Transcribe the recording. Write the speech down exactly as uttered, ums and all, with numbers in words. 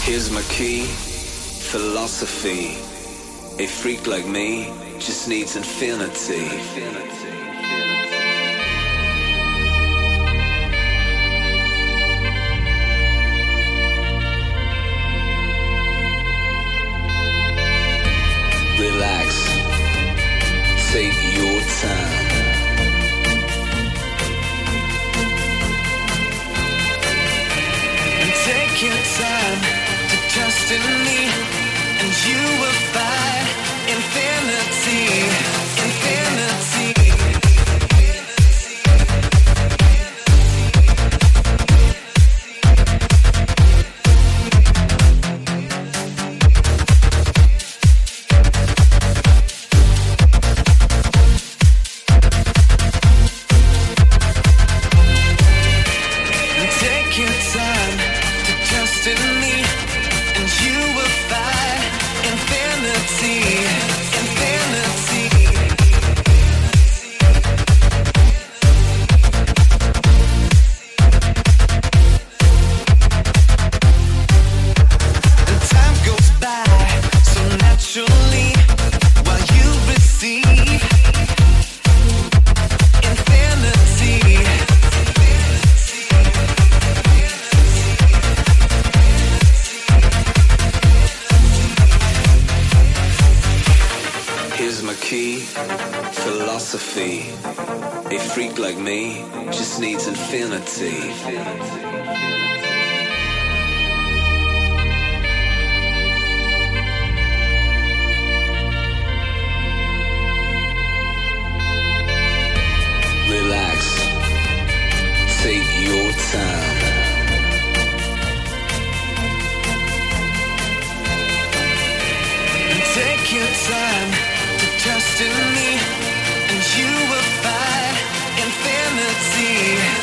Here's my key, philosophy. A freak like me just needs infinity. Relax, take your time. And take your time to trust in me, and you will find infinity, infinity. Philosophy. A freak like me just needs infinity. Relax, take your time. And take your time to trust in me, and you will find infinity.